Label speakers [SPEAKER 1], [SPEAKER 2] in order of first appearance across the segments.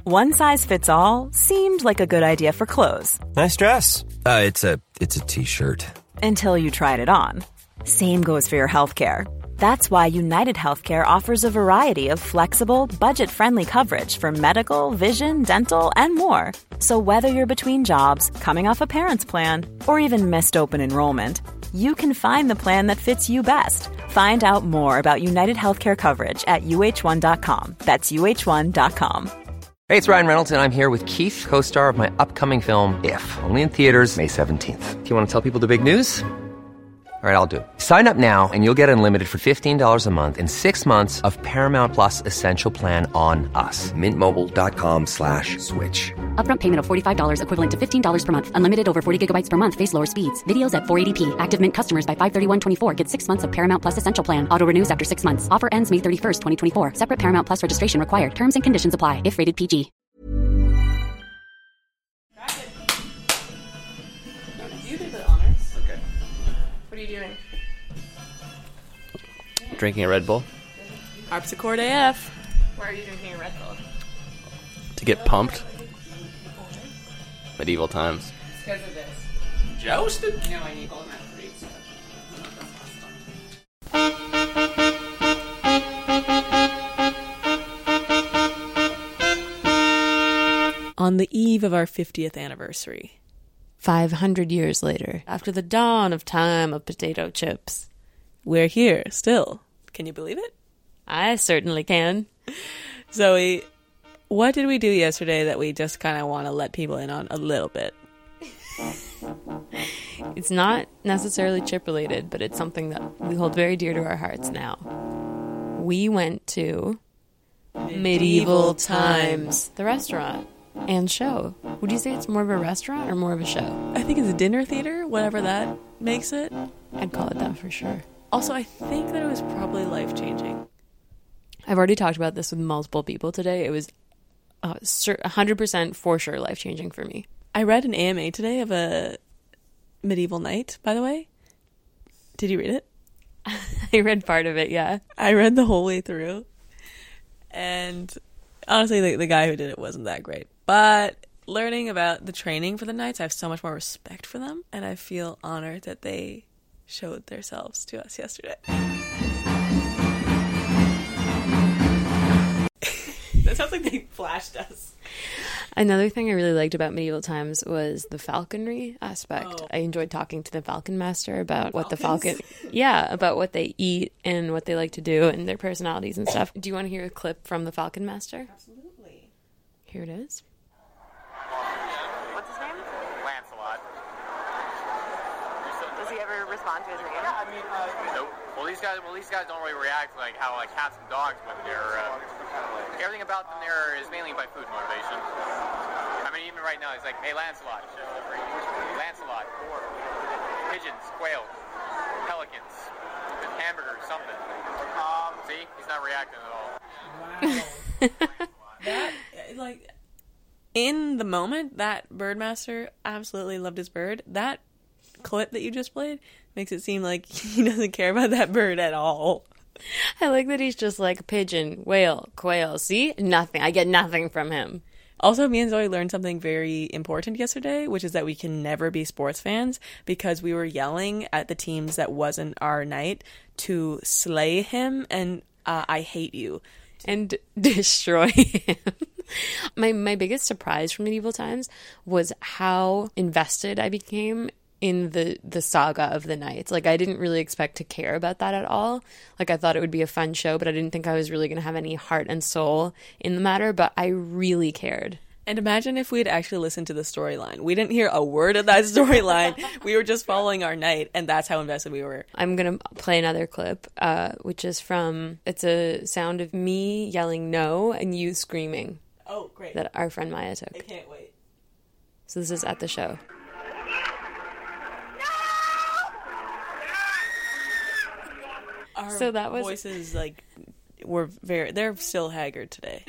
[SPEAKER 1] One size fits all seemed like a good idea for clothes.
[SPEAKER 2] Nice dress. It's a t-shirt.
[SPEAKER 1] Until you tried it on. Same goes for your healthcare. That's why United Healthcare offers a variety of flexible, budget-friendly coverage for medical, vision, dental, and more. So whether you're between jobs, coming off a parent's plan, or even missed open enrollment, you can find the plan that fits you best. Find out more about United Healthcare coverage at uh1.com. That's uh1.com.
[SPEAKER 3] Hey, it's Ryan Reynolds, and I'm here with Keith, co-star of my upcoming film, If, only in theaters May 17th. Do you want to tell people the big news? All right, I'll do it. Sign up now and you'll get unlimited for $15 a month and 6 months of Paramount Plus Essential Plan on us. MintMobile.com/switch.
[SPEAKER 4] Upfront payment of $45 equivalent to $15 per month. Unlimited over 40 gigabytes per month. Face lower speeds. Videos at 480p. Active Mint customers by 531.24 get 6 months of Paramount Plus Essential Plan. Auto renews after 6 months. Offer ends May 31st, 2024. Separate Paramount Plus registration required. Terms and conditions apply if rated PG.
[SPEAKER 5] You do the honors.
[SPEAKER 6] Okay.
[SPEAKER 5] What are you doing?
[SPEAKER 6] Drinking a Red Bull
[SPEAKER 5] Harpsichord AF. Why are you drinking a Red Bull?
[SPEAKER 6] to get pumped. Medieval times.
[SPEAKER 5] It's because of this.
[SPEAKER 6] Jousted?
[SPEAKER 5] No, I need all my fruits. On the eve of our 50th anniversary,
[SPEAKER 7] 500 years later, after the dawn of time of potato chips,
[SPEAKER 5] we're here still. Can you believe it?
[SPEAKER 7] I certainly can.
[SPEAKER 5] Zoe, what did we do yesterday that we just kind of want to let people in on a little bit?
[SPEAKER 7] It's not necessarily chip related, but it's something that we hold very dear to our hearts now. We went to Medieval Times, the restaurant and show. Would you say it's more of a restaurant or more of a show?
[SPEAKER 5] I think it's a dinner theater, whatever that makes it.
[SPEAKER 7] I'd call it that for sure.
[SPEAKER 5] Also, I think that it was probably life-changing.
[SPEAKER 7] I've already talked about this with multiple people today. It was 100% for sure life-changing for me.
[SPEAKER 5] I read an AMA today of a medieval knight, by the way. Did you read it?
[SPEAKER 7] I read part of it, yeah.
[SPEAKER 5] I read the whole way through. And honestly, the guy who did it wasn't that great. But learning about the training for the knights, I have so much more respect for them. And I feel honored that they showed themselves to us yesterday. That sounds like they flashed us.
[SPEAKER 7] Another thing I really liked about Medieval Times was the falconry aspect. Oh. I enjoyed talking to the Falcon Master about what the falcon... Yeah, about what they eat and what they like to do and their personalities and stuff. Do you want to hear a clip from the Falcon Master?
[SPEAKER 5] Absolutely.
[SPEAKER 7] Here it is.
[SPEAKER 8] What's his name?
[SPEAKER 9] Lancelot.
[SPEAKER 8] Does he ever respond to his name?
[SPEAKER 9] Yeah, I mean, nope. Well, these guys don't really react like how cats and dogs when they're. Everything about them there is mainly by food motivation. I mean, even right now, he's like, "Hey, Lancelot, Lancelot, pigeons, quail, pelicans, hamburgers, something." See, he's not reacting at all.
[SPEAKER 5] Wow. That, like, in the moment, that birdmaster absolutely loved his bird. That clip that you just played makes it seem like he doesn't care about that bird at all.
[SPEAKER 7] I like that he's just like pigeon, whale, quail. See? Nothing. I get nothing from him.
[SPEAKER 5] Also, me and Zoe learned something very important yesterday, which is that we can never be sports fans because we were yelling at the teams that wasn't our night to slay him and I hate you.
[SPEAKER 7] And destroy him. My biggest surprise from Medieval Times was how invested I became in the saga of the knights. Like, I didn't really expect to care about that at all. Like, I thought it would be a fun show, but I didn't think I was really going to have any heart and soul in the matter, but I really cared.
[SPEAKER 5] And imagine if we'd actually listened to the storyline. We didn't hear a word of that storyline. We were just following our knight, and that's how invested we were.
[SPEAKER 7] I'm going to play another clip, which is it's a sound of me yelling no and you screaming.
[SPEAKER 5] Oh, great.
[SPEAKER 7] That our friend Maya took.
[SPEAKER 5] I can't wait.
[SPEAKER 7] So this is at the show.
[SPEAKER 5] Our
[SPEAKER 7] so that was
[SPEAKER 5] voices they're still haggard today.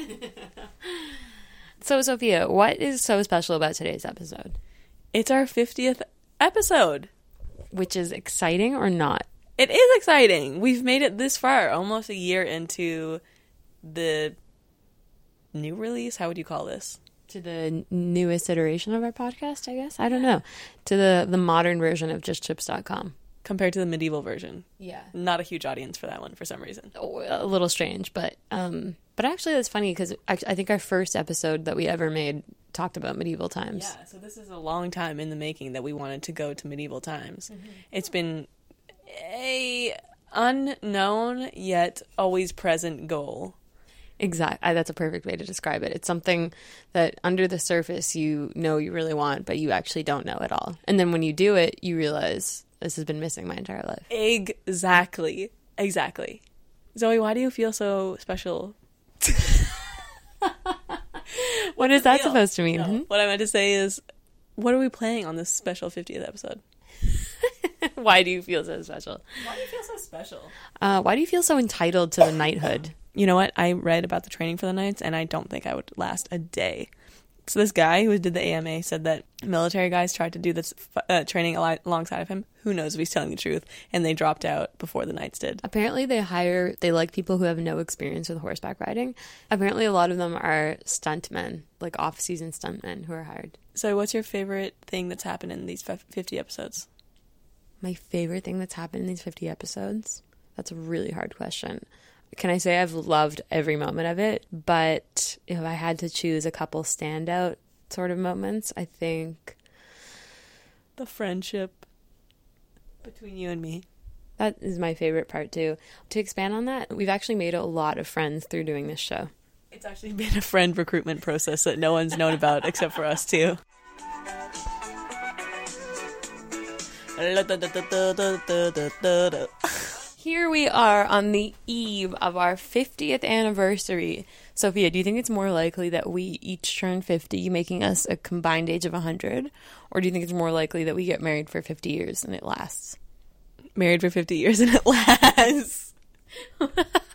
[SPEAKER 7] So Sophia, what is so special about today's episode?
[SPEAKER 5] It's our 50th episode,
[SPEAKER 7] which is exciting or not?
[SPEAKER 5] It is exciting. We've made it this far, almost a year into the new release? How would you call this?
[SPEAKER 7] To the newest iteration of our podcast, I guess. I don't know. To the modern version of justchips.com.
[SPEAKER 5] Compared to the medieval version.
[SPEAKER 7] Yeah.
[SPEAKER 5] Not a huge audience for that one for some reason.
[SPEAKER 7] Oh, a little strange, but actually that's funny because I think our first episode that we ever made talked about medieval times.
[SPEAKER 5] Yeah, so this is a long time in the making that we wanted to go to medieval times. Mm-hmm. It's been a unknown yet always present goal.
[SPEAKER 7] Exactly. That's a perfect way to describe it. It's something that under the surface you know you really want, but you actually don't know at all. And then when you do it, you realize this has been missing my entire life.
[SPEAKER 5] Exactly. Zoe, why do you feel so special?
[SPEAKER 7] What is that supposed to mean?
[SPEAKER 5] No. What I meant to say is, what are we playing on this special 50th episode?
[SPEAKER 7] Why do you feel so special?
[SPEAKER 5] Why do you feel so special?
[SPEAKER 7] Why do you feel so entitled to the knighthood?
[SPEAKER 5] You know what? I read about the training for the knights, and I don't think I would last a day. So this guy who did the AMA said that military guys tried to do this training alongside of him. Who knows if he's telling the truth? And they dropped out before the knights did.
[SPEAKER 7] Apparently they like people who have no experience with horseback riding. Apparently a lot of them are stuntmen, like off-season stuntmen who are hired.
[SPEAKER 5] So what's your favorite thing that's happened in these 50 episodes?
[SPEAKER 7] My favorite thing that's happened in these 50 episodes? That's a really hard question. Can I say I've loved every moment of it? But if I had to choose a couple standout sort of moments, I think
[SPEAKER 5] the friendship between you and me.
[SPEAKER 7] That is my favorite part too. To expand on that, we've actually made a lot of friends through doing this show.
[SPEAKER 5] It's actually been a friend recruitment process that no one's known about except for us too.
[SPEAKER 7] Here we are on the eve of our 50th anniversary. Sophia, do you think it's more likely that we each turn 50, making us a combined age of 100? Or do you think it's more likely that we get married for 50 years and it lasts?
[SPEAKER 5] Married for 50 years and it lasts. What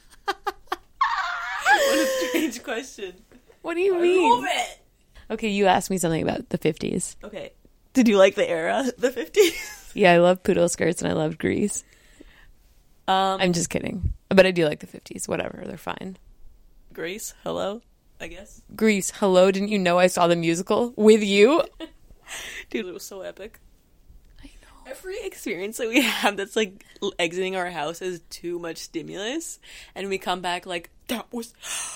[SPEAKER 5] a strange question.
[SPEAKER 7] What do you mean?
[SPEAKER 5] I love it.
[SPEAKER 7] Okay, you asked me something about the 50s.
[SPEAKER 5] Okay. Did you like the era, the 50s?
[SPEAKER 7] Yeah, I love poodle skirts and I love Grease. I'm just kidding. But I do like the 50s. Whatever, they're fine.
[SPEAKER 5] Grease, hello, I guess.
[SPEAKER 7] Grease, hello, didn't you know I saw the musical with you?
[SPEAKER 5] Dude, it was so epic. I know. Every experience that we have that's like exiting our house is too much stimulus. And we come back like, that was...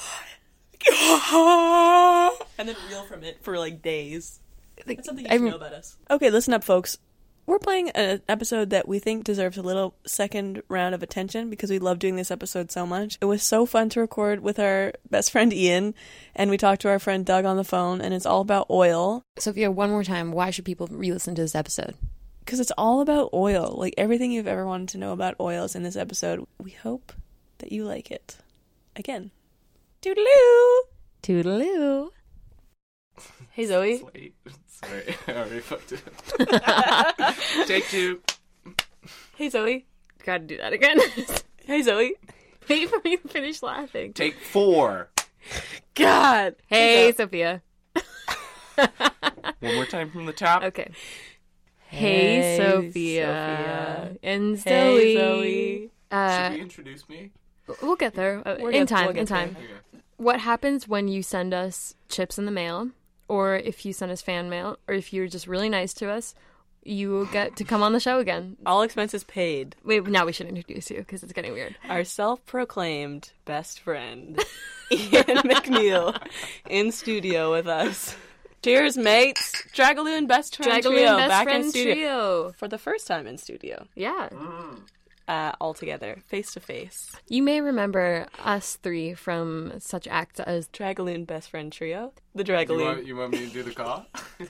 [SPEAKER 5] and then reel from it for like days. That's something you should know about us. Okay, listen up, folks. We're playing an episode that we think deserves a little second round of attention because we love doing this episode so much. It was so fun to record with our best friend Ian, and we talked to our friend Doug on the phone, and it's all about oil.
[SPEAKER 7] Sophia, one more time, why should people re-listen to this episode?
[SPEAKER 5] Because it's all about oil. Like, everything you've ever wanted to know about oil is in this episode. We hope that you like it. Again. Toodaloo!
[SPEAKER 7] Toodaloo! Hey, Zoe.
[SPEAKER 6] Wait, sorry, I already fucked it. Take two.
[SPEAKER 7] Hey, Zoe. Gotta do that again.
[SPEAKER 5] Hey, Zoe.
[SPEAKER 7] Wait for me to finish laughing.
[SPEAKER 6] Take four.
[SPEAKER 5] God.
[SPEAKER 7] Hey, Sophia.
[SPEAKER 6] One more time from the top.
[SPEAKER 7] Okay. Hey, Sophia. And Zoe.
[SPEAKER 5] Hey, Zoe.
[SPEAKER 6] Should you introduce me?
[SPEAKER 7] We'll get there. In time.
[SPEAKER 6] Okay.
[SPEAKER 7] What happens when you send us chips in the mail, or if you send us fan mail, or if you're just really nice to us, you will get to come on the show again.
[SPEAKER 5] All expenses paid.
[SPEAKER 7] Wait, now we should introduce you because it's getting weird.
[SPEAKER 5] Our self-proclaimed best friend, Ian McNeil, in studio with us. Cheers, mates. Dragaloon Best Friend Trio back in studio.
[SPEAKER 7] Trio.
[SPEAKER 5] For the first time in studio.
[SPEAKER 7] Yeah.
[SPEAKER 5] All together, face to face.
[SPEAKER 7] You may remember us three from such acts as
[SPEAKER 5] Dragaloon Best Friend Trio. The Dragaloon.
[SPEAKER 6] You want me to do the call?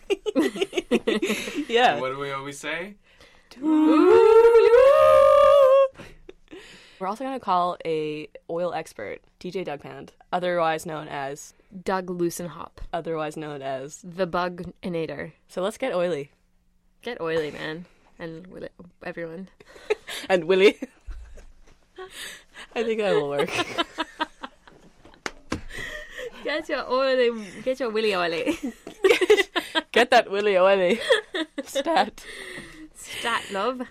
[SPEAKER 5] Yeah.
[SPEAKER 6] And what do we always say?
[SPEAKER 5] We're also going to call a oil expert, DJ Doug Pound, otherwise known as
[SPEAKER 7] Doug Loosenhop,
[SPEAKER 5] otherwise known as
[SPEAKER 7] the Buginator.
[SPEAKER 5] So let's get oily.
[SPEAKER 7] Get oily, man. And everyone.
[SPEAKER 5] And Willie. I think that will work.
[SPEAKER 7] Get your willy oily.
[SPEAKER 5] Get that willy oily. Stat,
[SPEAKER 7] love.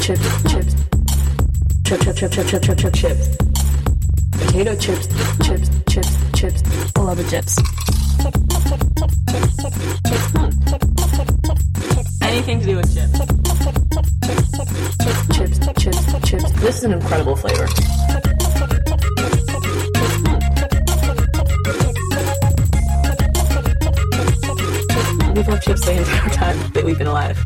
[SPEAKER 5] Potato chips. I love the chips. Anything to do with chips. Chips. This is an incredible flavor. We've loved chips the entire time that we've been alive.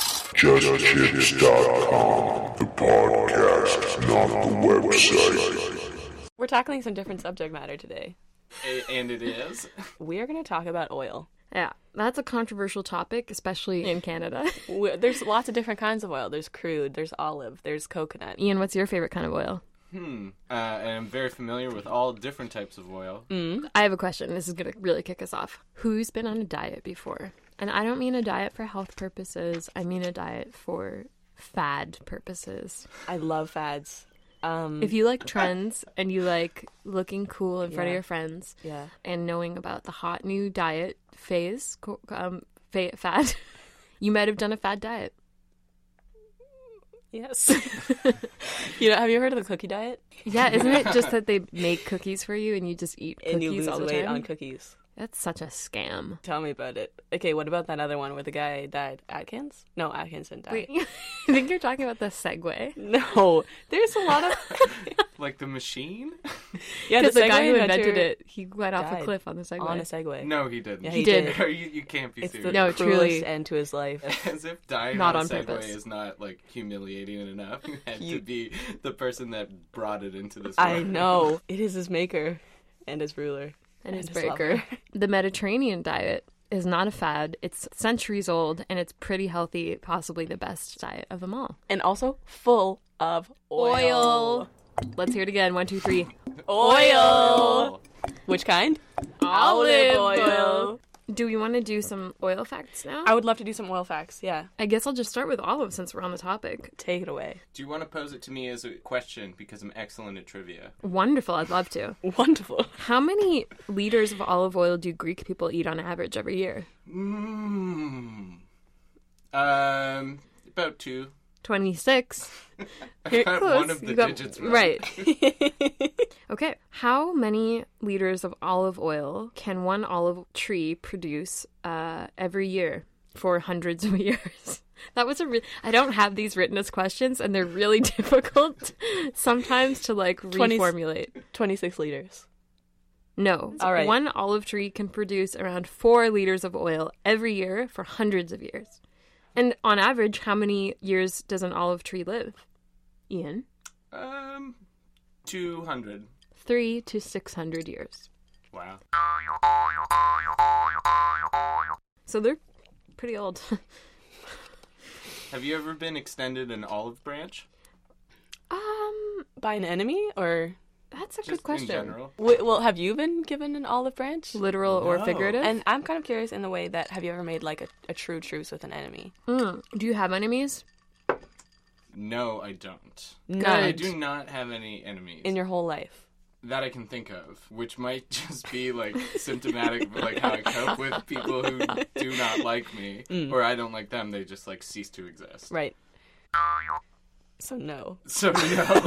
[SPEAKER 8] JustChips.com, the podcast, not the website.
[SPEAKER 5] We're tackling some different subject matter today.
[SPEAKER 6] And it is.
[SPEAKER 5] We are going to talk about oil.
[SPEAKER 7] Yeah, that's a controversial topic, especially in Canada.
[SPEAKER 5] There's lots of different kinds of oil. There's crude, there's olive, there's coconut.
[SPEAKER 7] Ian, what's your favorite kind of oil?
[SPEAKER 6] And I'm very familiar with all different types of oil.
[SPEAKER 7] I have a question. This is going to really kick us off. Who's been on a diet before? And I don't mean a diet for health purposes. I mean a diet for fad purposes.
[SPEAKER 5] I love fads.
[SPEAKER 7] If you like trends and you like looking cool in front of your friends and knowing about the hot new diet phase, fad, you might have done a fad diet.
[SPEAKER 5] Yes. Have you heard of the cookie diet?
[SPEAKER 7] Yeah, isn't it just that they make cookies for you and you just eat cookies
[SPEAKER 5] and you lose
[SPEAKER 7] all the
[SPEAKER 5] weight
[SPEAKER 7] time?
[SPEAKER 5] on cookies.
[SPEAKER 7] That's such a scam.
[SPEAKER 5] Tell me about it. Okay, what about that other one where the guy died? Atkins? No, Atkins didn't die.
[SPEAKER 7] Wait, I think you're talking about the Segway.
[SPEAKER 5] No, there's a lot of...
[SPEAKER 6] Like the machine?
[SPEAKER 5] Yeah,
[SPEAKER 7] Because the guy
[SPEAKER 5] Segway
[SPEAKER 7] who
[SPEAKER 5] inventor
[SPEAKER 7] invented it, he went off a
[SPEAKER 5] died
[SPEAKER 7] cliff on the Segway.
[SPEAKER 5] on a Segway.
[SPEAKER 6] No, he didn't.
[SPEAKER 5] Yeah,
[SPEAKER 7] He did.
[SPEAKER 6] You can't be
[SPEAKER 5] It's the
[SPEAKER 6] serious.
[SPEAKER 7] No,
[SPEAKER 5] cruelest
[SPEAKER 7] truly.
[SPEAKER 5] end to his life.
[SPEAKER 6] As if dying
[SPEAKER 7] Not
[SPEAKER 6] on
[SPEAKER 7] on
[SPEAKER 6] a Segway
[SPEAKER 7] purpose.
[SPEAKER 6] is not, like, humiliating enough. You had to be the person that brought it into this
[SPEAKER 5] I
[SPEAKER 6] world.
[SPEAKER 5] know. It is his maker and his ruler.
[SPEAKER 7] And his
[SPEAKER 5] his
[SPEAKER 7] breaker.
[SPEAKER 5] lover.
[SPEAKER 7] The Mediterranean diet is not a fad. It's centuries old and it's pretty healthy, possibly the best diet of them all.
[SPEAKER 5] And also full of oil.
[SPEAKER 7] Let's hear it again. 1, 2, 3.
[SPEAKER 5] Oil! Which kind?
[SPEAKER 7] Olive
[SPEAKER 5] oil.
[SPEAKER 7] Do we want to do some oil facts now?
[SPEAKER 5] I would love to do some oil facts, yeah.
[SPEAKER 7] I guess I'll just start with olive since we're on the topic.
[SPEAKER 5] Take it away.
[SPEAKER 6] Do you want to pose it to me as a question because I'm excellent at trivia?
[SPEAKER 7] Wonderful. I'd love to.
[SPEAKER 5] Wonderful.
[SPEAKER 7] How many liters of olive oil do Greek people eat on average every year?
[SPEAKER 6] About 2.
[SPEAKER 7] 26.
[SPEAKER 6] I got
[SPEAKER 7] Close.
[SPEAKER 6] one of the
[SPEAKER 7] You got-
[SPEAKER 6] digits
[SPEAKER 7] right. Okay. How many liters of olive oil can one olive tree produce every year for hundreds of years? That was I don't have these written as questions, and they're really difficult sometimes to reformulate.
[SPEAKER 5] 26 liters.
[SPEAKER 7] No.
[SPEAKER 5] All right.
[SPEAKER 7] One olive tree can produce around 4 liters of oil every year for hundreds of years. And on average, how many years does an olive tree live? Ian?
[SPEAKER 6] 200.
[SPEAKER 7] 300 to 600 years.
[SPEAKER 6] Wow.
[SPEAKER 7] So they're pretty old.
[SPEAKER 6] Have you ever been extended an olive branch?
[SPEAKER 5] By an enemy, or...
[SPEAKER 7] That's a
[SPEAKER 6] Just
[SPEAKER 7] good question.
[SPEAKER 6] in general?
[SPEAKER 5] Well, have you been given an olive branch?
[SPEAKER 7] Literal or
[SPEAKER 6] No.
[SPEAKER 7] figurative?
[SPEAKER 5] And I'm kind of curious in the way that, have you ever made, like, a true truce with an enemy?
[SPEAKER 7] Do you have enemies?
[SPEAKER 6] No, I don't.
[SPEAKER 5] None.
[SPEAKER 6] I do not have any enemies.
[SPEAKER 5] In your whole life?
[SPEAKER 6] That I can think of, which might just be, like, symptomatic of, like, how I cope with people who do not like me. Or I don't like them, they just, like, cease to exist.
[SPEAKER 5] Right. So no.
[SPEAKER 6] So, no.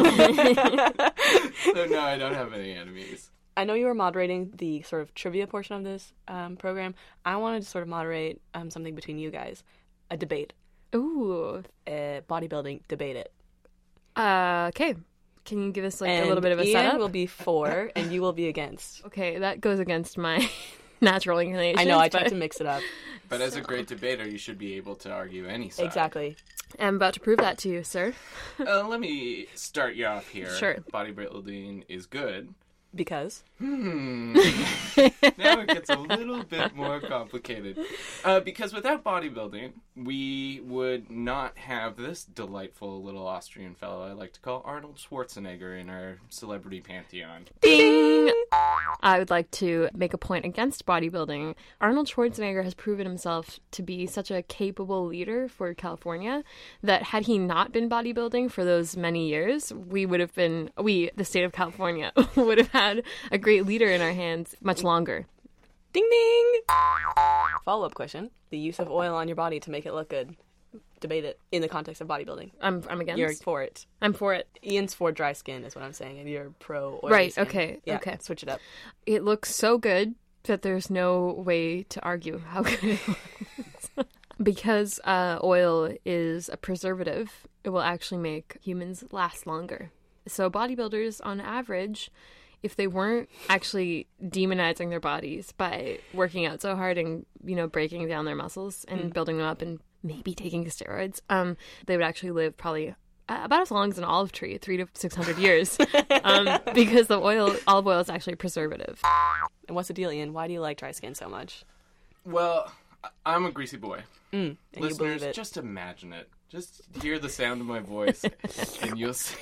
[SPEAKER 6] So, no, I don't have any enemies.
[SPEAKER 5] I know you were moderating the sort of trivia portion of this program. I wanted to sort of moderate something between you guys. A debate.
[SPEAKER 7] Ooh.
[SPEAKER 5] Bodybuilding, debate it.
[SPEAKER 7] Okay. Can you give us a
[SPEAKER 5] And
[SPEAKER 7] little bit of a
[SPEAKER 5] Ian
[SPEAKER 7] setup?
[SPEAKER 5] will be for, and you will be against.
[SPEAKER 7] Okay, that goes against my natural inclination.
[SPEAKER 5] I know, I tried to mix it up.
[SPEAKER 6] But as a great debater, you should be able to argue any side.
[SPEAKER 5] Exactly.
[SPEAKER 7] I'm about to prove that to you, sir.
[SPEAKER 6] Let me start you off here.
[SPEAKER 7] Sure.
[SPEAKER 6] Bodybuilding is good.
[SPEAKER 5] Because?
[SPEAKER 6] Now it gets a little bit more complicated. Because without bodybuilding, we would not have this delightful little Austrian fellow I like to call Arnold Schwarzenegger in our celebrity pantheon.
[SPEAKER 7] Ding! I would like to make a point against bodybuilding. Arnold Schwarzenegger has proven himself to be such a capable leader for California that had he not been bodybuilding for those many years, the state of California, would have had a great leader in our hands much longer.
[SPEAKER 5] Ding ding! Follow-up question. The use of oil on your body to make it look good. debate it in the context of bodybuilding.
[SPEAKER 7] I'm against.
[SPEAKER 5] You're for it.
[SPEAKER 7] I'm for it.
[SPEAKER 5] Ian's for dry skin, is what I'm saying, and you're pro oily
[SPEAKER 7] Right,
[SPEAKER 5] skin.
[SPEAKER 7] okay,
[SPEAKER 5] Yeah,
[SPEAKER 7] okay.
[SPEAKER 5] switch it up.
[SPEAKER 7] It looks so good that there's no way to argue how good it looks. Because oil is a preservative, it will actually make humans last longer. So bodybuilders, on average, if they weren't actually demonizing their bodies by working out so hard and, breaking down their muscles and building them up and maybe taking steroids, they would actually live probably about as long as an olive tree, 300 to 600 years, because olive oil is actually a preservative.
[SPEAKER 5] And what's the deal, Ian? Why do you like dry skin so much?
[SPEAKER 6] Well, I'm a greasy boy.
[SPEAKER 5] And you
[SPEAKER 6] Listeners,
[SPEAKER 5] believe it.
[SPEAKER 6] just imagine it. Just hear the sound of my voice, and you'll see.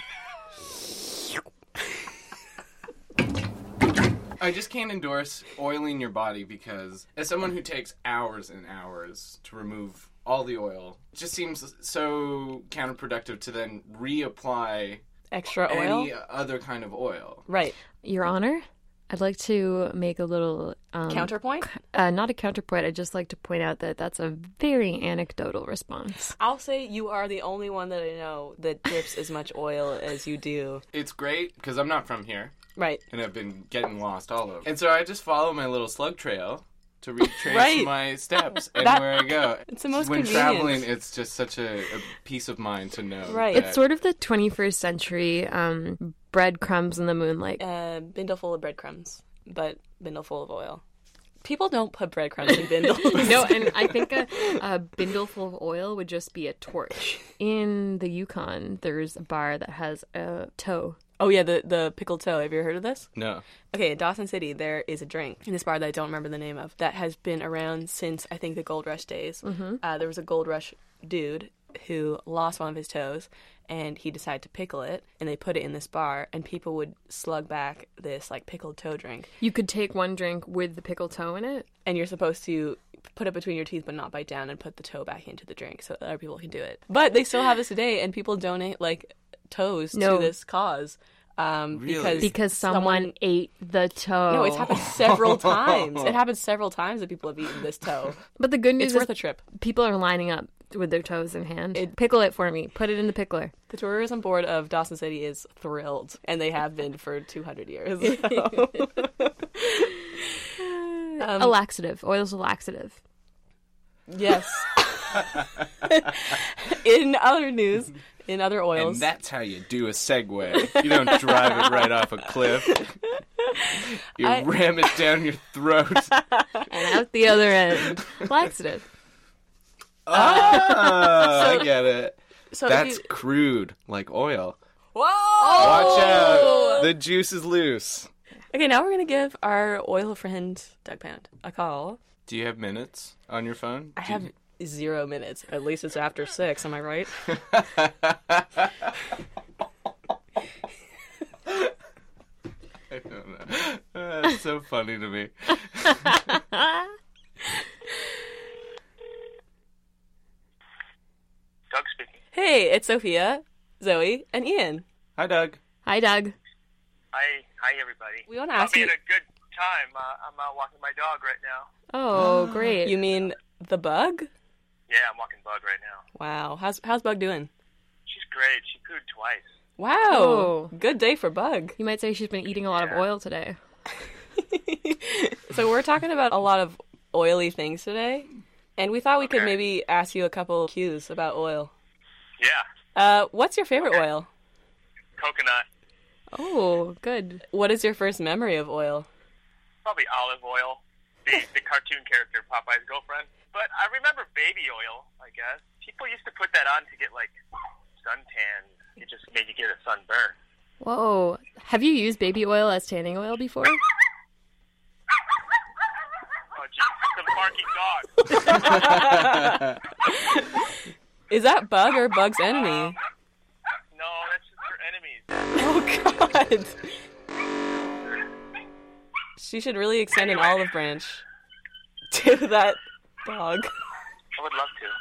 [SPEAKER 6] I just can't endorse oiling your body because, as someone who takes hours and hours to remove all the oil, it just seems so counterproductive to then reapply
[SPEAKER 5] Extra oil?
[SPEAKER 6] any other kind of oil.
[SPEAKER 5] Right.
[SPEAKER 7] Your Honor, I'd like to make a little...
[SPEAKER 5] Counterpoint?
[SPEAKER 7] Not a counterpoint. I'd just like to point out that that's a very anecdotal response.
[SPEAKER 5] I'll say you are the only one that I know that drips as much oil as you do.
[SPEAKER 6] It's great because I'm not from here.
[SPEAKER 5] Right.
[SPEAKER 6] And I've been getting lost all over. And so I just follow my little slug trail to retrace
[SPEAKER 5] Right.
[SPEAKER 6] my steps and
[SPEAKER 5] That-
[SPEAKER 6] where I go.
[SPEAKER 5] It's the most
[SPEAKER 6] When
[SPEAKER 5] convenient.
[SPEAKER 6] traveling, it's just such a peace of mind to know.
[SPEAKER 5] Right.
[SPEAKER 6] that-
[SPEAKER 7] It's sort of the 21st century breadcrumbs in the moonlight.
[SPEAKER 5] Bindle full of breadcrumbs, but bindle full of oil. People don't put breadcrumbs in bindles.
[SPEAKER 7] No, and I think a bindle full of oil would just be a torch. In the Yukon, there's a bar that has a toe.
[SPEAKER 5] Oh, yeah, the pickled toe. Have you ever heard of this?
[SPEAKER 6] No.
[SPEAKER 5] Okay, in Dawson City, there is a drink in this bar that I don't remember the name of that has been around since, I think, the Gold Rush days. Mm-hmm. There was a Gold Rush dude who lost one of his toes, and he decided to pickle it, and they put it in this bar, and people would slug back this, pickled toe drink.
[SPEAKER 7] You could take one drink with the pickled toe in it.
[SPEAKER 5] And you're supposed to put it between your teeth but not bite down and put the toe back into the drink so that other people can do it. But they still have this today, and people donate, toes
[SPEAKER 7] No.
[SPEAKER 5] to this cause.
[SPEAKER 6] Really?
[SPEAKER 7] Because someone ate the toe.
[SPEAKER 5] No, it's happened several times. It happened several times that people have eaten this toe.
[SPEAKER 7] But the good news
[SPEAKER 5] It's
[SPEAKER 7] is
[SPEAKER 5] worth a trip.
[SPEAKER 7] people are lining up with their toes in hand. Pickle it for me. Put it in the pickler.
[SPEAKER 5] The tourism board of Dawson City is thrilled, and they have been for 200 years.
[SPEAKER 7] A laxative. Oil's a laxative.
[SPEAKER 5] Yes. In other news, in other oils.
[SPEAKER 6] And that's how you do a segue. You don't drive it right off a cliff. You ram it down your throat.
[SPEAKER 7] And out the other end. Laxative.
[SPEAKER 6] I get it.
[SPEAKER 5] So
[SPEAKER 6] That's crude, like oil.
[SPEAKER 5] Whoa!
[SPEAKER 6] Watch out. The juice is loose.
[SPEAKER 5] Okay, now we're going to give our oil friend, Doug Pound, a call.
[SPEAKER 6] Do you have minutes on your phone?
[SPEAKER 5] I have 0 minutes. At least it's after 6, am I right?
[SPEAKER 6] I don't know. That's so funny to me.
[SPEAKER 10] Doug speaking.
[SPEAKER 5] Hey, it's Sophia, Zoe, and Ian.
[SPEAKER 6] Hi, Doug.
[SPEAKER 7] Hi, Doug.
[SPEAKER 10] Hi, everybody.
[SPEAKER 5] We want to
[SPEAKER 10] I'll
[SPEAKER 5] ask
[SPEAKER 10] be
[SPEAKER 5] you...
[SPEAKER 10] at a good time. I'm out walking my dog right now.
[SPEAKER 7] Oh, great.
[SPEAKER 5] You mean the bug?
[SPEAKER 10] Yeah, I'm walking Bug right now.
[SPEAKER 5] Wow. How's Bug doing?
[SPEAKER 10] She's great. She pooed twice.
[SPEAKER 5] Wow.
[SPEAKER 7] Oh.
[SPEAKER 5] Good day for Bug.
[SPEAKER 7] You might say she's been eating a lot of oil today.
[SPEAKER 5] So we're talking about a lot of oily things today, and we thought we could
[SPEAKER 10] Okay.
[SPEAKER 5] maybe ask you a couple cues about oil.
[SPEAKER 10] Yeah,
[SPEAKER 5] What's your favorite oil?
[SPEAKER 10] coconut.
[SPEAKER 7] Oh, good.
[SPEAKER 5] What is your first memory of oil?
[SPEAKER 10] Probably olive oil. The cartoon character, Popeye's girlfriend. But I remember baby oil, I guess. People used to put that on to get, suntan. It just made you get a sunburn.
[SPEAKER 7] Whoa. Have you used baby oil as tanning oil before?
[SPEAKER 10] Oh, geez, it's a barking dog.
[SPEAKER 5] Is that Bug or Bug's enemy?
[SPEAKER 10] No, that's just her enemies.
[SPEAKER 5] Oh, God. She should really extend an olive branch to that dog.
[SPEAKER 10] I would love to.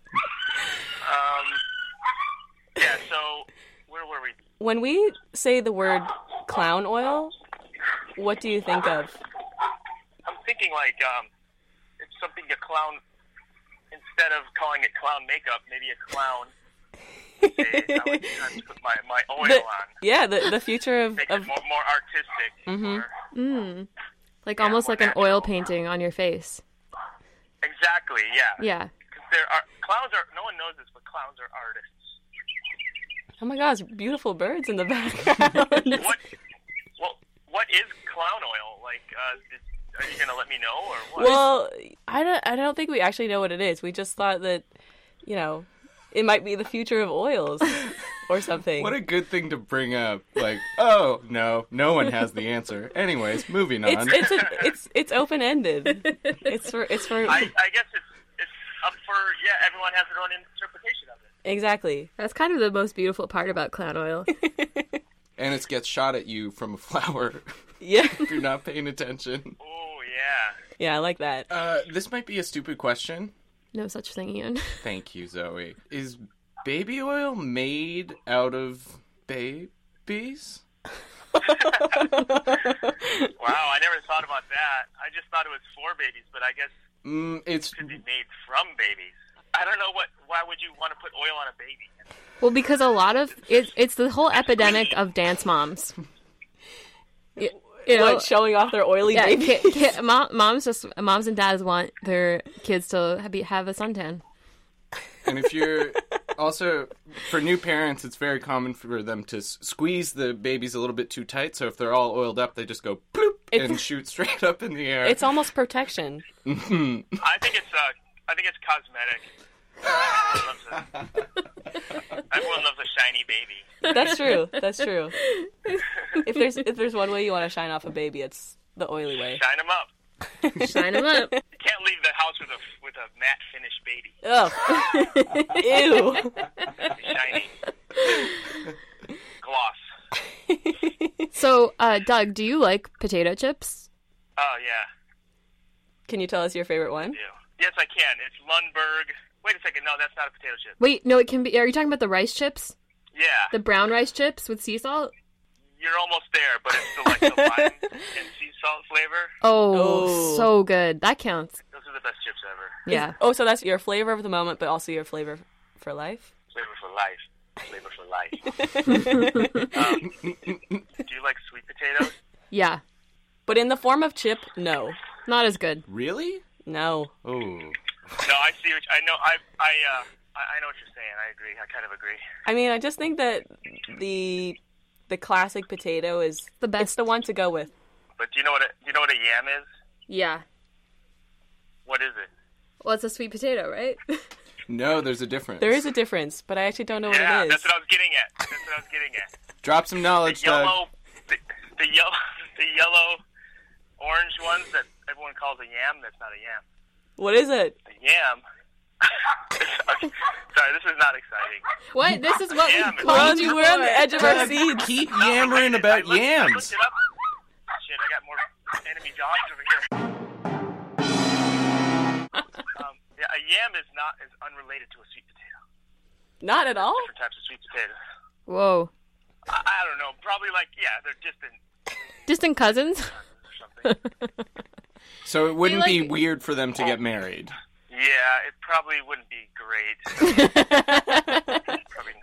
[SPEAKER 10] Yeah, so, where were we?
[SPEAKER 5] When we say the word clown oil, what do you think of?
[SPEAKER 10] I'm thinking it's something you clown in instead of calling it clown makeup, maybe a clown face. I like to put my oil on.
[SPEAKER 5] Yeah, the future of...
[SPEAKER 10] Make it more artistic.
[SPEAKER 5] Mm-hmm.
[SPEAKER 11] Like almost like an oil painting on your face.
[SPEAKER 10] Exactly, yeah.
[SPEAKER 11] Yeah.
[SPEAKER 10] Because clowns are, no one knows this, but clowns are artists.
[SPEAKER 5] Oh my gosh, beautiful birds in the background.
[SPEAKER 10] What is clown oil? Like, are you gonna let me know or what?
[SPEAKER 5] Well, I don't think we actually know what it is. We just thought that, it might be the future of oils or something.
[SPEAKER 6] What a good thing to bring up. Like, oh no one has the answer. Anyways, moving on.
[SPEAKER 5] It's open ended. It's for.
[SPEAKER 10] I guess it's up for everyone has their own interpretation of it.
[SPEAKER 5] Exactly.
[SPEAKER 11] That's kind of the most beautiful part about clown oil.
[SPEAKER 6] And it gets shot at you from a flower.
[SPEAKER 5] Yeah.
[SPEAKER 6] If you're not paying attention.
[SPEAKER 10] Oh yeah.
[SPEAKER 5] Yeah, I like that.
[SPEAKER 6] This might be a stupid question.
[SPEAKER 11] No such thing, Ian.
[SPEAKER 6] Thank you, Zoe. Is baby oil made out of babies?
[SPEAKER 10] Wow, I never thought about that. I just thought it was for babies, but I guess it could be made from babies. I don't know why would you want to put oil on a baby?
[SPEAKER 11] Well, because a lot of it's the whole epidemic of dance moms.
[SPEAKER 5] What, showing off their oily babies?
[SPEAKER 11] Moms and dads want their kids to have a suntan.
[SPEAKER 6] And if you're also, for new parents, it's very common for them to squeeze the babies a little bit too tight. So if they're all oiled up, they just go bloop and shoot straight up in the air.
[SPEAKER 5] It's almost protection.
[SPEAKER 10] I think it's cosmetic. Everyone loves a shiny baby.
[SPEAKER 5] That's true. If there's one way you want to shine off a baby, it's the oily way.
[SPEAKER 10] Shine them up.
[SPEAKER 11] Shine them up.
[SPEAKER 10] You can't leave the house with a matte finished baby.
[SPEAKER 5] Oh, ew.
[SPEAKER 10] Shiny. Gloss.
[SPEAKER 11] So, Doug, do you like potato chips?
[SPEAKER 10] Oh yeah.
[SPEAKER 5] Can you tell us your favorite one?
[SPEAKER 10] Yes, I can. It's Lundberg. Wait a second. No, that's not a potato chip.
[SPEAKER 11] Wait, no, it can be. Are you talking about the rice chips?
[SPEAKER 10] Yeah.
[SPEAKER 11] The brown rice chips with sea salt?
[SPEAKER 10] You're almost there, but it's still like the lime and sea salt flavor.
[SPEAKER 11] Oh, so good. That counts.
[SPEAKER 10] Those are the best chips ever.
[SPEAKER 11] Yeah.
[SPEAKER 5] So that's your flavor of the moment, but also your flavor for life?
[SPEAKER 10] Flavor for life. Flavor for life. Do you like sweet potatoes?
[SPEAKER 11] Yeah.
[SPEAKER 5] But in the form of chip, no.
[SPEAKER 11] Not as good.
[SPEAKER 6] Really?
[SPEAKER 5] No.
[SPEAKER 6] Oh.
[SPEAKER 10] No, I see. I know. I know what you're saying. I agree. I kind of agree.
[SPEAKER 5] I mean, I just think that the classic potato is
[SPEAKER 11] the best.
[SPEAKER 5] It's the one to go with.
[SPEAKER 10] But do you know what a yam is?
[SPEAKER 11] Yeah.
[SPEAKER 10] What is it?
[SPEAKER 11] Well, it's a sweet potato, right?
[SPEAKER 6] No, there's a difference.
[SPEAKER 5] There is a difference, but I actually don't know what it is.
[SPEAKER 10] Yeah, that's what I was getting at.
[SPEAKER 6] Drop some knowledge,
[SPEAKER 10] the yellow, orange ones that everyone calls a yam. That's not a yam.
[SPEAKER 5] What is it?
[SPEAKER 10] A yam. Sorry, this is not exciting.
[SPEAKER 11] What? This is what we
[SPEAKER 5] called you. We're on the edge of our seats.
[SPEAKER 6] Keep yammering about yams.
[SPEAKER 10] I looked it up. Shit, I got more enemy jobs over here. A yam is not as unrelated to a sweet potato.
[SPEAKER 5] Not at all?
[SPEAKER 10] Different types of sweet potato.
[SPEAKER 11] Whoa.
[SPEAKER 10] I don't know. Probably they're distant.
[SPEAKER 11] Distant cousins?
[SPEAKER 10] Or something.
[SPEAKER 6] So it wouldn't be weird for them to get married.
[SPEAKER 10] Yeah, it probably wouldn't be great. Probably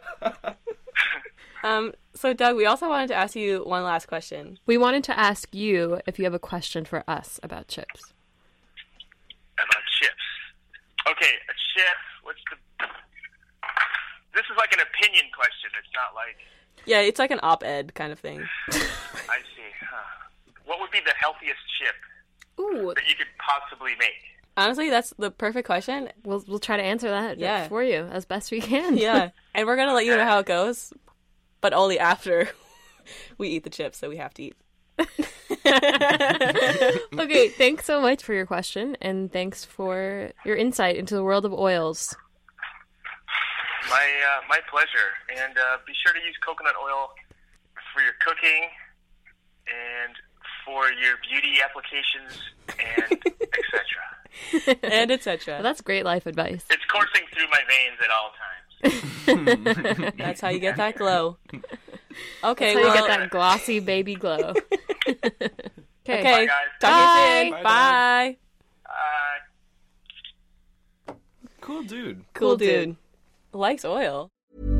[SPEAKER 10] not.
[SPEAKER 5] So, Doug, we also wanted to ask you one last question.
[SPEAKER 11] We wanted to ask you if you have a question for us about chips.
[SPEAKER 10] About chips. Okay, a chip. This is like an opinion question. It's not like...
[SPEAKER 5] Yeah, it's like an op-ed kind of thing.
[SPEAKER 10] I see. What would be the healthiest chip that you could possibly make?
[SPEAKER 5] Honestly, that's the perfect question.
[SPEAKER 11] We'll try to answer that for you as best we can.
[SPEAKER 5] Yeah, and we're going to let you know how it goes, but only after we eat the chips that we have to eat.
[SPEAKER 11] Okay, thanks so much for your question, and thanks for your insight into the world of oils.
[SPEAKER 10] My pleasure. And be sure to use coconut oil for your cooking and for your beauty applications and etc.
[SPEAKER 5] And etc.
[SPEAKER 11] Well, that's great life advice.
[SPEAKER 10] It's coursing through my veins at all times.
[SPEAKER 5] That's how you get that glow. Okay,
[SPEAKER 11] that's how you get that glossy baby glow.
[SPEAKER 5] Okay.
[SPEAKER 10] Bye, guys.
[SPEAKER 5] Talk to you soon.
[SPEAKER 6] Bye.
[SPEAKER 5] Bye.
[SPEAKER 6] Cool dude.
[SPEAKER 5] Cool dude. Likes oil.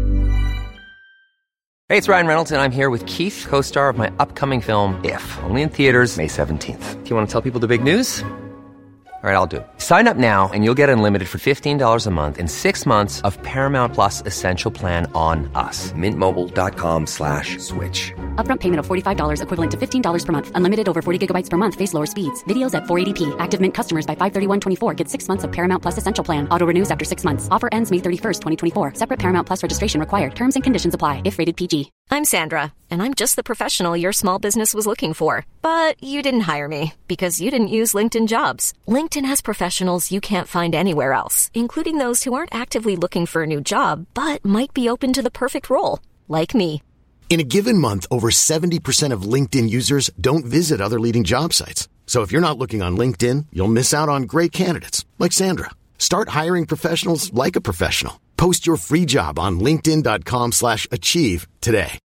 [SPEAKER 3] Hey, it's Ryan Reynolds, and I'm here with Keith, co-star of my upcoming film, If, only in theaters May 17th. Do you want to tell people the big news? All right, I'll do it. Sign up now and you'll get unlimited for $15 a month and 6 months of Paramount Plus Essential Plan on us.
[SPEAKER 2] MintMobile.com/switch.
[SPEAKER 4] Upfront payment of $45 equivalent to $15 per month. Unlimited over 40 gigabytes per month. Face lower speeds. Videos at 480p. Active Mint customers by 531.24 get 6 months of Paramount Plus Essential Plan. Auto renews after 6 months. Offer ends May 31st, 2024. Separate Paramount Plus registration required. Terms and conditions apply if rated PG.
[SPEAKER 12] I'm Sandra, and I'm just the professional your small business was looking for. But you didn't hire me because you didn't use LinkedIn Jobs. LinkedIn has professionals you can't find anywhere else, including those who aren't actively looking for a new job, but might be open to the perfect role, like me.
[SPEAKER 13] In a given month, over 70% of LinkedIn users don't visit other leading job sites. So if you're not looking on LinkedIn, you'll miss out on great candidates like Sandra. Start hiring professionals like a professional. Post your free job on linkedin.com/achieve today.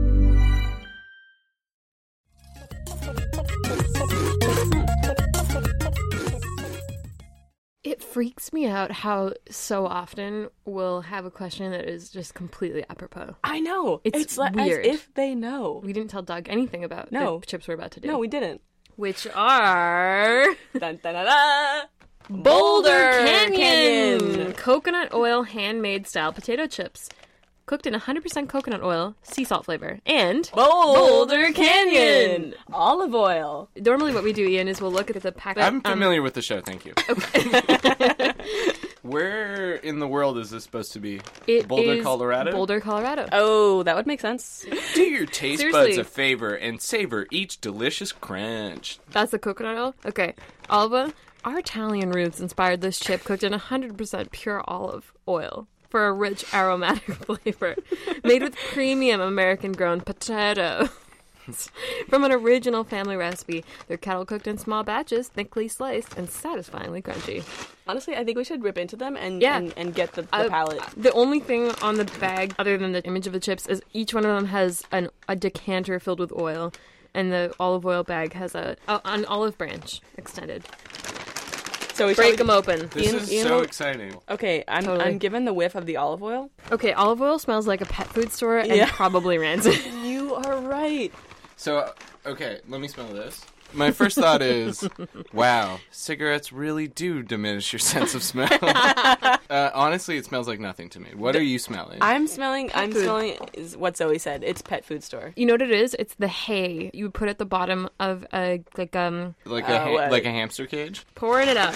[SPEAKER 11] It freaks me out how so often we'll have a question that is just completely apropos.
[SPEAKER 5] I know.
[SPEAKER 11] It's
[SPEAKER 5] like
[SPEAKER 11] weird.
[SPEAKER 5] as if they know.
[SPEAKER 11] We didn't tell Doug anything about the chips we're about to do.
[SPEAKER 5] No, we didn't.
[SPEAKER 11] Which are...
[SPEAKER 5] Dun, dun, dun, dun.
[SPEAKER 11] Boulder Canyon! Coconut oil handmade style potato chips. Cooked in 100% coconut oil, sea salt flavor. And
[SPEAKER 5] Boulder Canyon! Olive oil.
[SPEAKER 11] Normally what we do, Ian, is we'll look at the packet.
[SPEAKER 6] I'm familiar with the show, thank you.
[SPEAKER 11] Okay.
[SPEAKER 6] Where in the world is this supposed to be?
[SPEAKER 11] It
[SPEAKER 6] Boulder,
[SPEAKER 11] is
[SPEAKER 6] Colorado?
[SPEAKER 11] Boulder, Colorado.
[SPEAKER 5] Oh, that would make sense.
[SPEAKER 6] Do your taste
[SPEAKER 11] Seriously.
[SPEAKER 6] buds a favor and savor each delicious crunch.
[SPEAKER 11] That's the coconut oil? Okay. Alba, our Italian roots inspired this chip cooked in 100% pure olive oil for a rich aromatic flavor. Made with premium American-grown potatoes. From an original family recipe, they're kettle cooked in small batches, thickly sliced, and satisfyingly crunchy.
[SPEAKER 5] Honestly, I think we should rip into them and get the palate.
[SPEAKER 11] The only thing on the bag, other than the image of the chips, is each one of them has a decanter filled with oil, and the olive oil bag has an olive branch extended.
[SPEAKER 5] So we
[SPEAKER 11] break them open.
[SPEAKER 6] This is so exciting.
[SPEAKER 5] Okay, I'm given the whiff of the olive oil.
[SPEAKER 11] Okay, olive oil smells like a pet food store and probably rancid.
[SPEAKER 5] You are right.
[SPEAKER 6] So, okay, let me smell this. My first thought is, wow, cigarettes really do diminish your sense of smell. Honestly, it smells like nothing to me. What are you smelling?
[SPEAKER 5] I'm smelling is what Zoe said. It's pet food store.
[SPEAKER 11] You know what it is? It's the hay you would put at the bottom of a
[SPEAKER 6] like a hamster cage.
[SPEAKER 11] Pouring it up.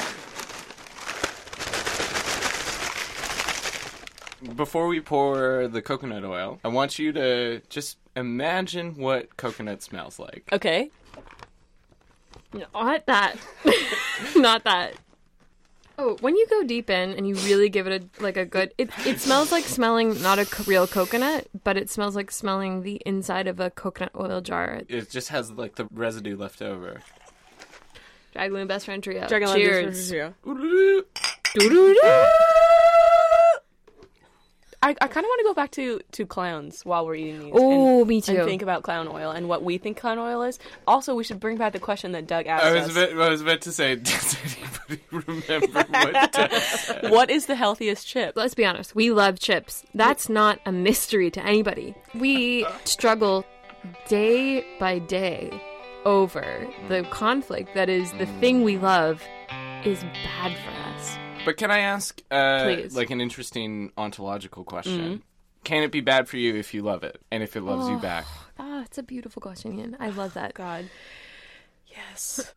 [SPEAKER 6] Before we pour the coconut oil, I want you to just imagine what coconut smells like.
[SPEAKER 5] Okay.
[SPEAKER 11] Not that. Not that. Oh, when you go deep in and you really give it a good... It smells like smelling not a real coconut, but it smells like smelling the inside of a coconut oil jar.
[SPEAKER 6] It just has like the residue left over.
[SPEAKER 11] Dragaloon Best Friend Trio.
[SPEAKER 5] Dragaloon
[SPEAKER 11] Cheers.
[SPEAKER 5] Best Friend Trio. I kind of want to go back to clowns while we're eating these.
[SPEAKER 11] Oh, me too.
[SPEAKER 5] And think about clown oil and what we think clown oil is. Also, we should bring back the question that Doug asked us.
[SPEAKER 6] I was about to say, does anybody remember what Doug said?
[SPEAKER 5] What is the healthiest chip?
[SPEAKER 11] Let's be honest. We love chips. That's not a mystery to anybody. We struggle day by day over the conflict that is the thing we love is bad for us.
[SPEAKER 6] But can I ask, like, an interesting ontological question? Mm-hmm. Can it be bad for you if you love it, and if it loves you back?
[SPEAKER 11] Ah, it's a beautiful question, Ian. I love that.
[SPEAKER 5] God. Yes.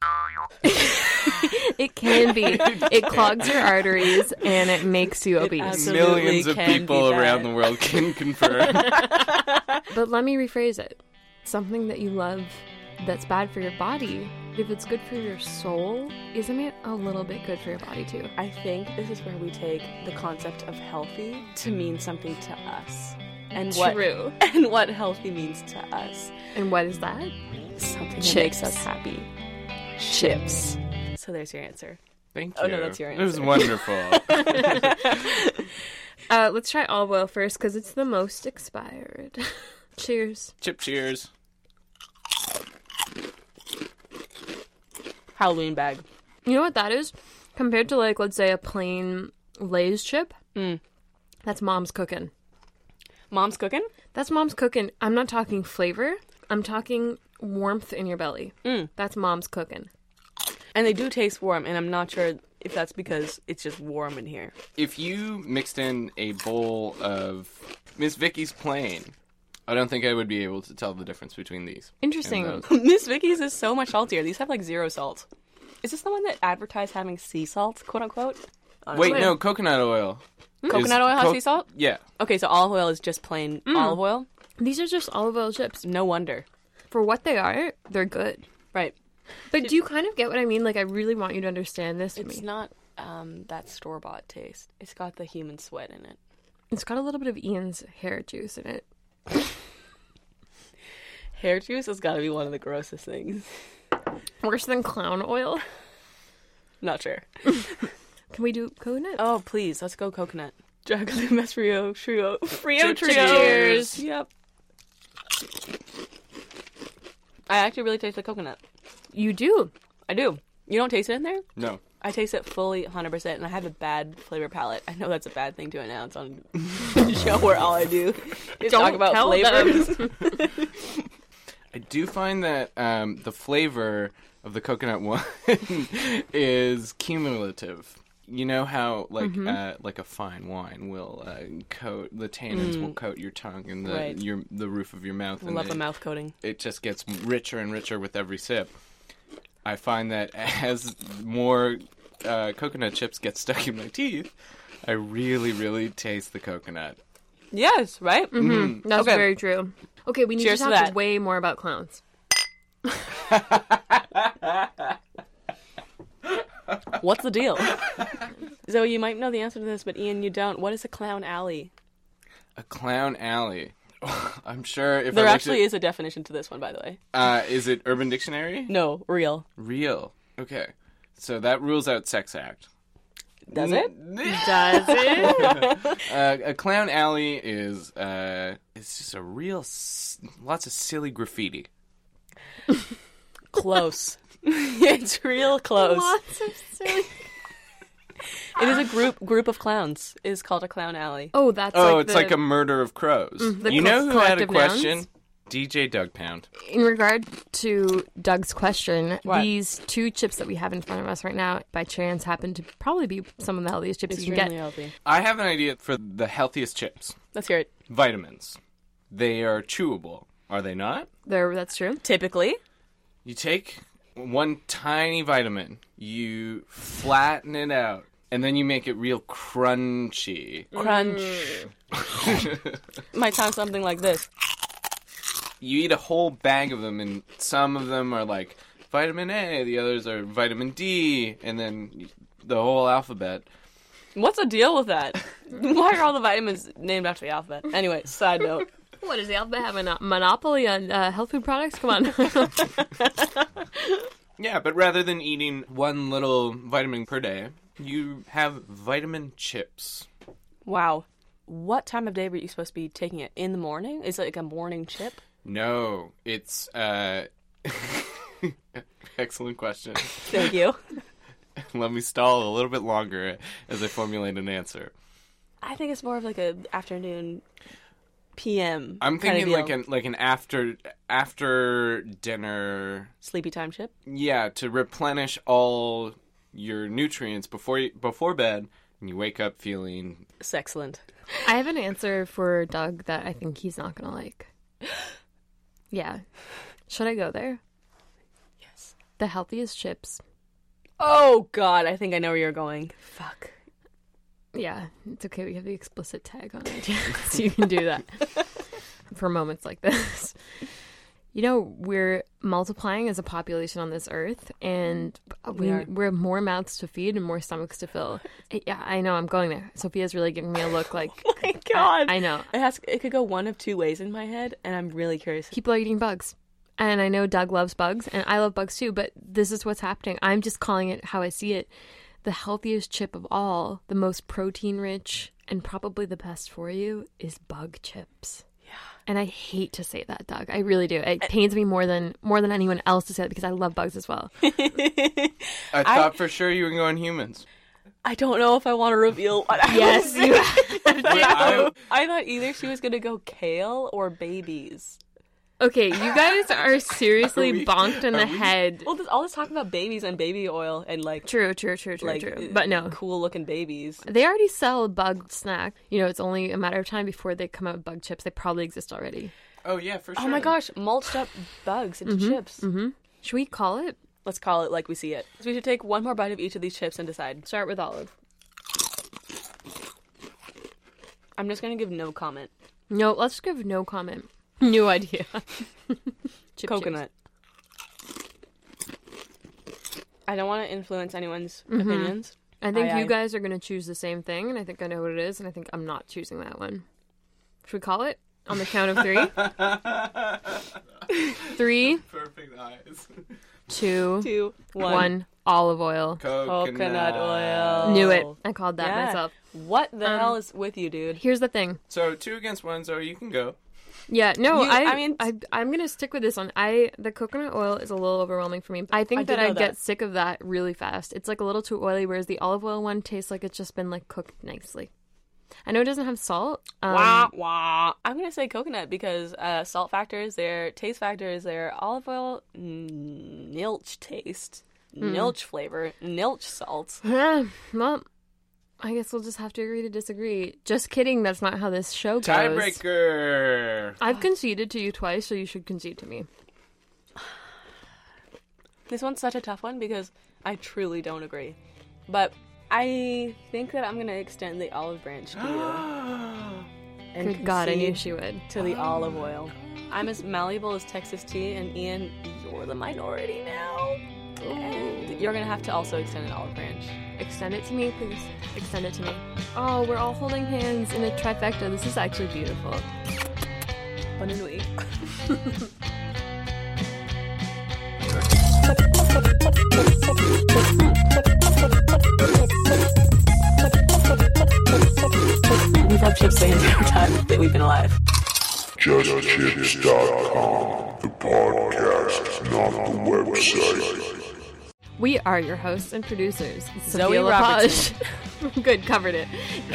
[SPEAKER 11] It can be. It clogs your arteries, and it makes you obese.
[SPEAKER 6] Millions of people around the world can confirm.
[SPEAKER 11] But let me rephrase it. Something that you love that's bad for your body, if it's good for your soul, isn't it a little bit good for your body too?
[SPEAKER 5] I think this is where we take the concept of healthy to mean something to us. And
[SPEAKER 11] True.
[SPEAKER 5] What healthy means to us.
[SPEAKER 11] And what is that?
[SPEAKER 5] Something that makes us happy. Chips. So there's your answer.
[SPEAKER 6] Thank you.
[SPEAKER 5] Oh no, that's your answer.
[SPEAKER 6] It was wonderful.
[SPEAKER 11] Let's try olive oil first because it's the most expired. Cheers.
[SPEAKER 6] Chip cheers.
[SPEAKER 5] Halloween bag.
[SPEAKER 11] You know what that is? Compared to, like, let's say a plain Lay's chip. That's mom's cooking.
[SPEAKER 5] Mom's cooking?
[SPEAKER 11] That's mom's cooking. I'm not talking flavor. I'm talking warmth in your belly. That's mom's cooking.
[SPEAKER 5] And they do taste warm, and I'm not sure if that's because it's just warm in here.
[SPEAKER 6] If you mixed in a bowl of Miss Vicky's Plain, I don't think I would be able to tell the difference between these.
[SPEAKER 11] Interesting.
[SPEAKER 5] Miss Vicky's is so much saltier. These have like 0 salt. Is this the one that advertised having sea salt, quote unquote?
[SPEAKER 6] Wait, no, coconut oil.
[SPEAKER 5] Coconut oil has sea salt?
[SPEAKER 6] Yeah.
[SPEAKER 5] Okay, so olive oil is just plain olive oil?
[SPEAKER 11] These are just olive oil chips.
[SPEAKER 5] No wonder.
[SPEAKER 11] For what they are, they're good.
[SPEAKER 5] Right.
[SPEAKER 11] But do you kind of get what I mean? Like, I really want you to understand this.
[SPEAKER 5] It's not that store-bought taste. It's got the human sweat in it.
[SPEAKER 11] It's got a little bit of Ian's hair juice in it.
[SPEAKER 5] Hair juice has got to be one of the grossest things.
[SPEAKER 11] Worse than clown oil?
[SPEAKER 5] Not sure.
[SPEAKER 11] Can we do coconut?
[SPEAKER 5] Oh, please. Let's go coconut. Dragon Mess Frio Trio.
[SPEAKER 11] Cheers.
[SPEAKER 5] Yep. I actually really taste the coconut.
[SPEAKER 11] You do?
[SPEAKER 5] I do. You don't taste it in there?
[SPEAKER 6] No.
[SPEAKER 5] I taste it fully 100%, and I have a bad flavor palette. I know that's a bad thing to announce on a show where all I do is talk about flavors.
[SPEAKER 6] I do find that the flavor of the coconut one is cumulative. You know how, like a fine wine will coat the tannins will coat your tongue and the roof of your mouth.
[SPEAKER 5] I love the mouth coating.
[SPEAKER 6] It just gets richer and richer with every sip. I find that as more coconut chips get stuck in my teeth, I really, really taste the coconut.
[SPEAKER 5] Yes, right?
[SPEAKER 11] Mm-hmm. That's very true. Okay, we need
[SPEAKER 5] Cheers
[SPEAKER 11] to talk way more about clowns.
[SPEAKER 5] What's the deal? Zoe, you might know the answer to this, but Ian, you don't. What is a clown alley?
[SPEAKER 6] A clown alley. I'm sure if
[SPEAKER 5] there actually is a definition to this one, by the way.
[SPEAKER 6] Is it Urban Dictionary?
[SPEAKER 5] No, real.
[SPEAKER 6] Real. Okay. So that rules out sex act.
[SPEAKER 5] Does it?
[SPEAKER 11] Does it?
[SPEAKER 6] A clown alley is it's just a real lots of silly graffiti.
[SPEAKER 5] Close. It's real close.
[SPEAKER 11] Lots of silly.
[SPEAKER 5] It is a group of clowns. It is called a clown alley.
[SPEAKER 11] Oh, that's
[SPEAKER 6] it's like a murder of crows. You know who had a question?
[SPEAKER 11] Nouns?
[SPEAKER 6] DJ Doug Pound.
[SPEAKER 11] In regard to Doug's question,
[SPEAKER 5] What?
[SPEAKER 11] these 2 chips that we have in front of us right now, by chance, happen to probably be some of the healthiest chips you can
[SPEAKER 5] Extremely
[SPEAKER 11] get.
[SPEAKER 5] healthy.
[SPEAKER 6] I have an idea for the healthiest chips.
[SPEAKER 5] Let's hear it.
[SPEAKER 6] Vitamins. They are chewable, are they not?
[SPEAKER 11] That's true.
[SPEAKER 5] Typically.
[SPEAKER 6] You take one tiny vitamin, you flatten it out, and then you make it real crunchy.
[SPEAKER 5] Crunch. Might sound something like this.
[SPEAKER 6] You eat a whole bag of them, and some of them are like vitamin A, the others are vitamin D, and then the whole alphabet.
[SPEAKER 5] What's the deal with that? Why are all the vitamins named after the alphabet? Anyway, side note.
[SPEAKER 11] What, does the alphabet have a monopoly on health food products? Come on.
[SPEAKER 6] Yeah, but rather than eating one little vitamin per day, you have vitamin chips.
[SPEAKER 5] Wow. What time of day were you supposed to be taking it? In the morning? Is it like a morning chip?
[SPEAKER 6] No, it's excellent question.
[SPEAKER 5] Thank you.
[SPEAKER 6] Let me stall a little bit longer as I formulate an answer.
[SPEAKER 5] I think it's more of like a afternoon PM.
[SPEAKER 6] I'm
[SPEAKER 5] kind of
[SPEAKER 6] thinking
[SPEAKER 5] deal.
[SPEAKER 6] like an after dinner
[SPEAKER 5] Sleepy time chip?
[SPEAKER 6] Yeah, to replenish all your nutrients before bed, and you wake up feeling
[SPEAKER 5] excellent.
[SPEAKER 11] I have an answer for Doug that I think he's not going to like. Yeah. Should I go there?
[SPEAKER 5] Yes.
[SPEAKER 11] The healthiest chips.
[SPEAKER 5] Oh, God. I think I know where you're going. Fuck.
[SPEAKER 11] Yeah, it's okay. We have the explicit tag on it, so you can do that for moments like this. You know, we're multiplying as a population on this earth, and we're more mouths to feed and more stomachs to fill. Yeah, I know. I'm going there. Sophia's really giving me a look like,
[SPEAKER 5] oh my God.
[SPEAKER 11] I know.
[SPEAKER 5] It could go one of 2 ways in my head, and I'm really curious.
[SPEAKER 11] People are eating bugs. And I know Doug loves bugs, and I love bugs too, but this is what's happening. I'm just calling it how I see it. The healthiest chip of all, the most protein-rich, and probably the best for you, is bug chips. Yeah. And I hate to say that, Doug. I really do. It pains me more than anyone else to say that because I love bugs as well.
[SPEAKER 6] I thought for sure you were going humans.
[SPEAKER 5] I don't know if I want to reveal what I
[SPEAKER 11] Yes, you
[SPEAKER 5] I thought either she was going to go kale or babies.
[SPEAKER 11] Okay, you guys are seriously bonked in the head.
[SPEAKER 5] Well, all this talk about babies and baby oil and like...
[SPEAKER 11] True. But no.
[SPEAKER 5] Cool-looking babies.
[SPEAKER 11] They already sell a bug snack. You know, it's only a matter of time before they come out with bug chips. They probably exist already.
[SPEAKER 6] Oh, yeah, for sure.
[SPEAKER 5] Oh my gosh, mulched up bugs into chips.
[SPEAKER 11] Mm-hmm. Should we call it?
[SPEAKER 5] Let's call it like we see it. So we should take one more bite of each of these chips and decide.
[SPEAKER 11] Start with Olive.
[SPEAKER 5] I'm just going to give no comment.
[SPEAKER 11] No, let's give no comment. New idea.
[SPEAKER 5] Coconut. I don't want to influence anyone's opinions.
[SPEAKER 11] I think you guys are going to choose the same thing, and I think I know what it is, and I think I'm not choosing that one. Should we call it? On the count of 3? 3.
[SPEAKER 6] Perfect eyes.
[SPEAKER 11] 2, 1. Olive oil.
[SPEAKER 5] Coconut oil.
[SPEAKER 11] Knew it. I called that myself.
[SPEAKER 5] What the hell is with you, dude?
[SPEAKER 11] Here's the thing.
[SPEAKER 6] So 2 against 1, so you can go.
[SPEAKER 11] Yeah, no, I'm gonna stick with this one. The coconut oil is a little overwhelming for me. I think that I'd get sick of that really fast. It's like a little too oily, whereas the olive oil one tastes like it's just been like cooked nicely. I know it doesn't have salt.
[SPEAKER 5] Wah, wah. I'm gonna say coconut because salt factor is there, taste factor is there, olive oil, nilch taste, nilch flavor, nilch salt.
[SPEAKER 11] Well, I guess we'll just have to agree to disagree. Just kidding, that's not how this show goes.
[SPEAKER 6] Tiebreaker!
[SPEAKER 11] I've conceded to you twice, so you should concede to me.
[SPEAKER 5] This one's such a tough one because I truly don't agree. But I think that I'm going to extend the olive branch to you. And
[SPEAKER 11] Good God, I knew she would.
[SPEAKER 5] To the olive oil. I'm as malleable as Texas tea, and Ian, you're the minority now. And you're going to have to also extend an olive branch.
[SPEAKER 11] Extend it to me, please. Extend it to me. Oh, we're all holding hands in a trifecta. This is actually beautiful.
[SPEAKER 5] Bonne nuit. We've had chips the entire time that we've been alive.
[SPEAKER 8] JustChips.com, the podcast, not the website.
[SPEAKER 11] We are your hosts and producers.
[SPEAKER 5] Zoe Robertson.
[SPEAKER 11] Good, covered it.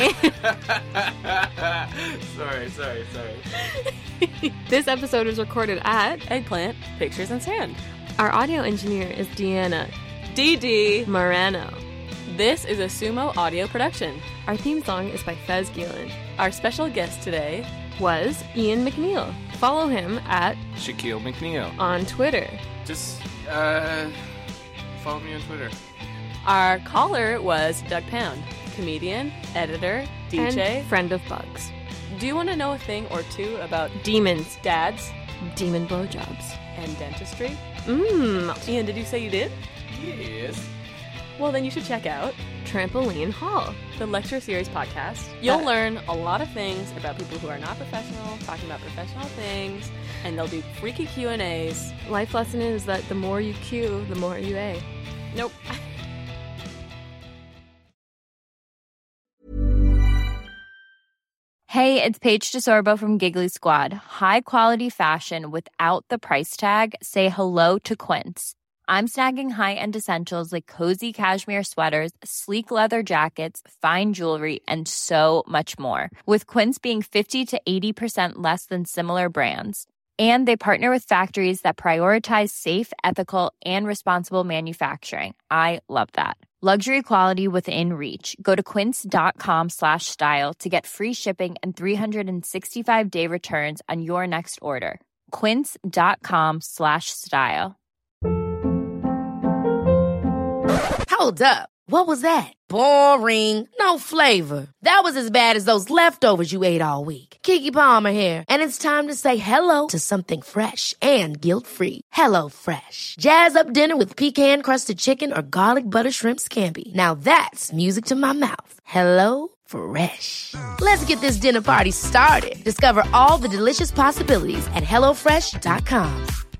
[SPEAKER 6] Sorry.
[SPEAKER 11] This episode is recorded at
[SPEAKER 5] Eggplant Pictures and Sand.
[SPEAKER 11] Our audio engineer is Deanna
[SPEAKER 5] DD
[SPEAKER 11] Morano.
[SPEAKER 5] This is a Sumo audio production.
[SPEAKER 11] Our theme song is by Fez Gielan.
[SPEAKER 5] Our special guest today
[SPEAKER 11] was Ian McNeil. Follow him at
[SPEAKER 6] Shaquille McNeil
[SPEAKER 11] on Twitter.
[SPEAKER 6] Just follow me on Twitter.
[SPEAKER 5] Our caller was Doug Pound, comedian, editor, DJ,
[SPEAKER 11] and friend of Bugs.
[SPEAKER 5] Do you want to know a thing or two about
[SPEAKER 11] demons,
[SPEAKER 5] dads,
[SPEAKER 11] demon blowjobs,
[SPEAKER 5] and dentistry?
[SPEAKER 11] Ian,
[SPEAKER 5] did you say you did?
[SPEAKER 6] Yes.
[SPEAKER 5] Well, then you should check out
[SPEAKER 11] Trampoline Hall,
[SPEAKER 5] the lecture series podcast. You'll learn a lot of things about people who are not professional, talking about professional things, and they'll do freaky Q&As.
[SPEAKER 11] Life lesson is that the more you Q, the more you A.
[SPEAKER 5] Nope.
[SPEAKER 14] Hey, it's Paige DeSorbo from Giggly Squad. High quality fashion without the price tag. Say hello to Quince. I'm snagging high-end essentials like cozy cashmere sweaters, sleek leather jackets, fine jewelry, and so much more. With Quince being 50 to 80% less than similar brands. And they partner with factories that prioritize safe, ethical, and responsible manufacturing. I love that. Luxury quality within reach. Go to quince.com/style to get free shipping and 365-day returns on your next order. Quince.com/style.
[SPEAKER 15] Hold up. What was that? Boring. No flavor. That was as bad as those leftovers you ate all week. Keke Palmer here. And it's time to say hello to something fresh and guilt-free. Hello Fresh. Jazz up dinner with pecan-crusted chicken or garlic butter shrimp scampi. Now that's music to my mouth. Hello Fresh. Let's get this dinner party started. Discover all the delicious possibilities at HelloFresh.com.